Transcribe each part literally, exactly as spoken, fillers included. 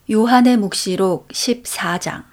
요한의 묵시록 십사 장.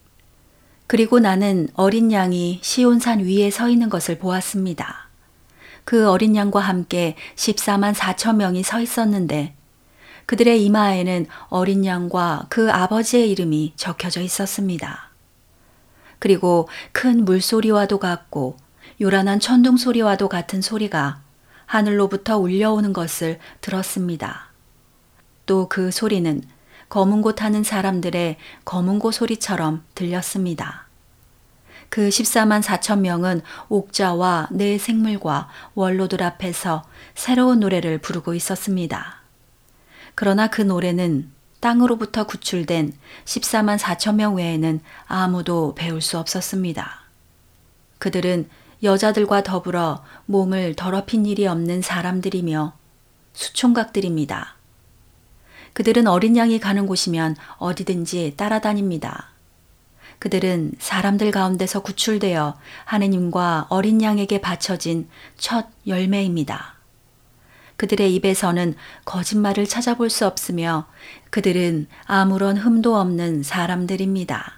그리고 나는 어린 양이 시온산 위에 서 있는 것을 보았습니다. 그 어린 양과 함께 십사만 사천 명이 서 있었는데 그들의 이마에는 어린 양과 그 아버지의 이름이 적혀져 있었습니다. 그리고 큰 물소리와도 같고 요란한 천둥 소리와도 같은 소리가 하늘로부터 울려오는 것을 들었습니다. 또 그 소리는 검은 고 타는 사람들의 검은 고 소리처럼 들렸습니다. 그 십사만 사천 명은 옥자와 네 생물과 원로들 앞에서 새로운 노래를 부르고 있었습니다. 그러나 그 노래는 땅으로부터 구출된 십사만 사천 명 외에는 아무도 배울 수 없었습니다. 그들은 여자들과 더불어 몸을 더럽힌 일이 없는 사람들이며 수총각들입니다. 그들은 어린 양이 가는 곳이면 어디든지 따라다닙니다. 그들은 사람들 가운데서 구출되어 하느님과 어린 양에게 바쳐진 첫 열매입니다. 그들의 입에서는 거짓말을 찾아볼 수 없으며 그들은 아무런 흠도 없는 사람들입니다.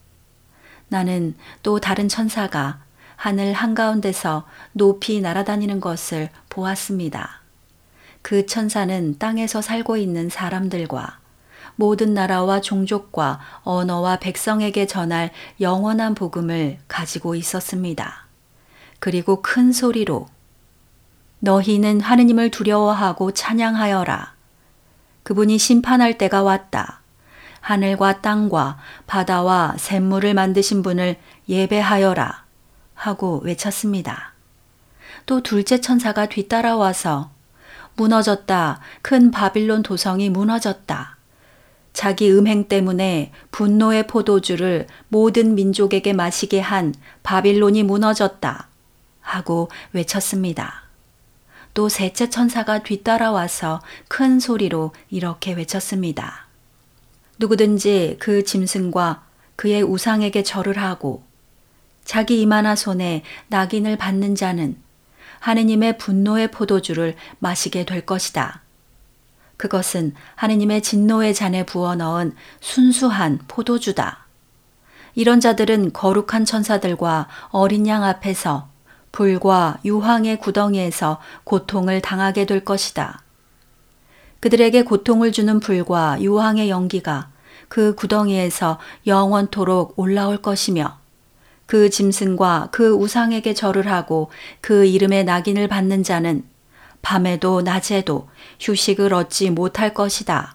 나는 또 다른 천사가 하늘 한가운데서 높이 날아다니는 것을 보았습니다. 그 천사는 땅에서 살고 있는 사람들과 모든 나라와 종족과 언어와 백성에게 전할 영원한 복음을 가지고 있었습니다. 그리고 큰 소리로 너희는 하느님을 두려워하고 찬양하여라. 그분이 심판할 때가 왔다. 하늘과 땅과 바다와 샘물을 만드신 분을 예배하여라. 하고 외쳤습니다. 또 둘째 천사가 뒤따라와서 무너졌다. 큰 바빌론 도성이 무너졌다. 자기 음행 때문에 분노의 포도주를 모든 민족에게 마시게 한 바빌론이 무너졌다. 하고 외쳤습니다. 또 셋째 천사가 뒤따라와서 큰 소리로 이렇게 외쳤습니다. 누구든지 그 짐승과 그의 우상에게 절을 하고 자기 이마나 손에 낙인을 받는 자는 하느님의 분노의 포도주를 마시게 될 것이다. 그것은 하느님의 진노의 잔에 부어 넣은 순수한 포도주다. 이런 자들은 거룩한 천사들과 어린 양 앞에서 불과 유황의 구덩이에서 고통을 당하게 될 것이다. 그들에게 고통을 주는 불과 유황의 연기가 그 구덩이에서 영원토록 올라올 것이며 그 짐승과 그 우상에게 절을 하고 그 이름의 낙인을 받는 자는 밤에도 낮에도 휴식을 얻지 못할 것이다.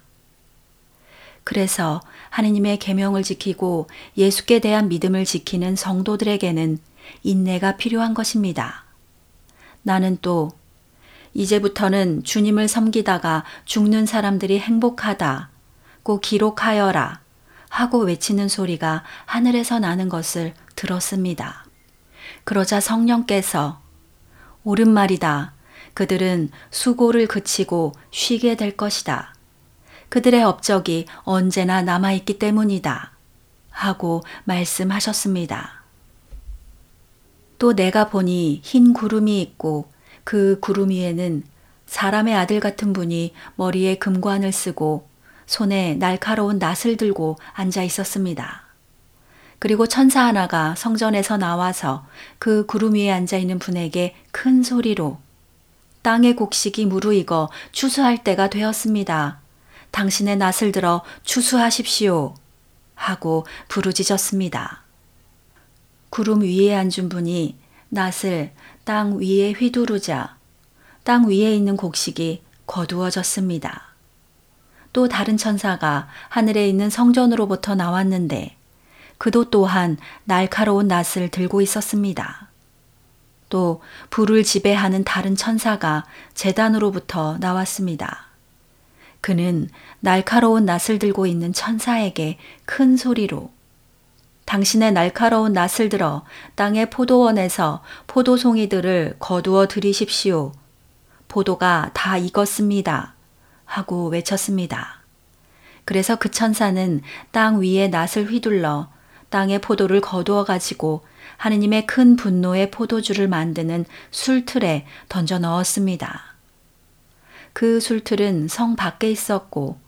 그래서 하느님의 계명을 지키고 예수께 대한 믿음을 지키는 성도들에게는 인내가 필요한 것입니다. 나는 또 이제부터는 주님을 섬기다가 죽는 사람들이 행복하다고 기록하여라 하고 외치는 소리가 하늘에서 나는 것을 들었습니다. 그러자 성령께서 옳은 말이다. 그들은 수고를 그치고 쉬게 될 것이다. 그들의 업적이 언제나 남아있기 때문이다. 하고 말씀하셨습니다. 또 내가 보니 흰 구름이 있고 그 구름 위에는 사람의 아들 같은 분이 머리에 금관을 쓰고 손에 날카로운 낫을 들고 앉아 있었습니다. 그리고 천사 하나가 성전에서 나와서 그 구름 위에 앉아 있는 분에게 큰 소리로 땅의 곡식이 무르익어 추수할 때가 되었습니다. 당신의 낫을 들어 추수하십시오. 하고 부르짖었습니다. 구름 위에 앉은 분이 낫을 땅 위에 휘두르자 땅 위에 있는 곡식이 거두어졌습니다. 또 다른 천사가 하늘에 있는 성전으로부터 나왔는데 그도 또한 날카로운 낫을 들고 있었습니다. 또 불을 지배하는 다른 천사가 제단으로부터 나왔습니다. 그는 날카로운 낫을 들고 있는 천사에게 큰 소리로 당신의 날카로운 낫을 들어 땅의 포도원에서 포도송이들을 거두어 들이십시오. 포도가 다 익었습니다. 하고 외쳤습니다. 그래서 그 천사는 땅 위에 낫을 휘둘러 땅의 포도를 거두어 가지고 하느님의 큰 분노의 포도주를 만드는 술틀에 던져 넣었습니다. 그 술틀은 성 밖에 있었고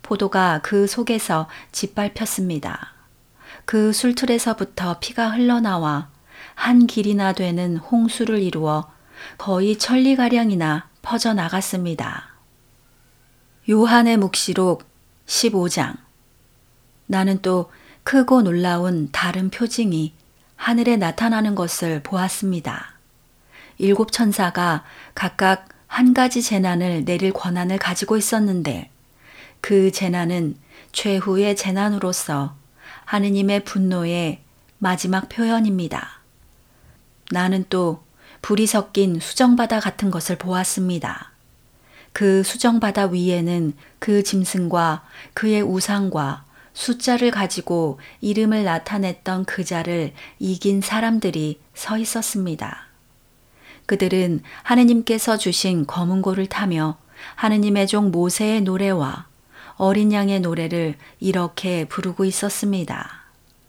포도가 그 속에서 짓밟혔습니다. 그 술틀에서부터 피가 흘러나와 한 길이나 되는 홍수를 이루어 거의 천리가량이나 퍼져나갔습니다. 요한의 묵시록 십오 장. 나는 또 크고 놀라운 다른 표징이 하늘에 나타나는 것을 보았습니다. 일곱 천사가 각각 한 가지 재난을 내릴 권한을 가지고 있었는데 그 재난은 최후의 재난으로서 하느님의 분노의 마지막 표현입니다. 나는 또 불이 섞인 수정바다 같은 것을 보았습니다. 그 수정바다 위에는 그 짐승과 그의 우상과 숫자를 가지고 이름을 나타냈던 그 자를 이긴 사람들이 서 있었습니다. 그들은 하느님께서 주신 검은고를 타며 하느님의 종 모세의 노래와 어린 양의 노래를 이렇게 부르고 있었습니다.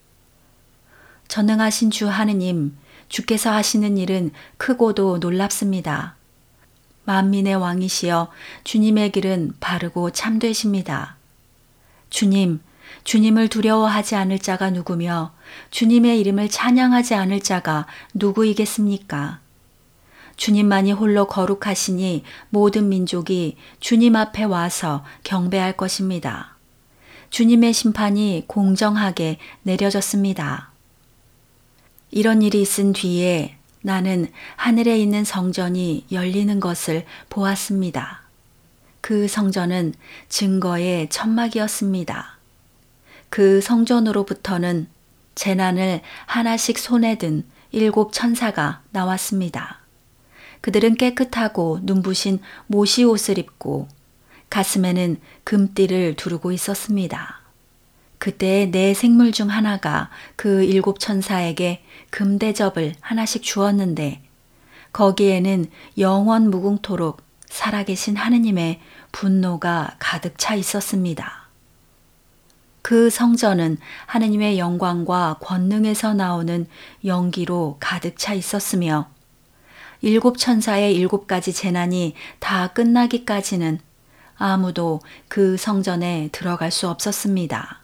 전능하신 주 하느님, 주께서 하시는 일은 크고도 놀랍습니다. 만민의 왕이시여 주님의 길은 바르고 참되십니다. 주님, 주님을 두려워하지 않을 자가 누구며 주님의 이름을 찬양하지 않을 자가 누구이겠습니까? 주님만이 홀로 거룩하시니 모든 민족이 주님 앞에 와서 경배할 것입니다. 주님의 심판이 공정하게 내려졌습니다. 이런 일이 있은 뒤에 나는 하늘에 있는 성전이 열리는 것을 보았습니다. 그 성전은 증거의 천막이었습니다. 그 성전으로부터는 재난을 하나씩 손에 든 일곱 천사가 나왔습니다. 그들은 깨끗하고 눈부신 모시 옷을 입고 가슴에는 금띠를 두르고 있었습니다. 그때 네 생물 중 하나가 그 일곱 천사에게 금대접을 하나씩 주었는데 거기에는 영원 무궁토록 살아계신 하느님의 분노가 가득 차 있었습니다. 그 성전은 하느님의 영광과 권능에서 나오는 연기로 가득 차 있었으며 일곱 천사의 일곱 가지 재난이 다 끝나기까지는 아무도 그 성전에 들어갈 수 없었습니다.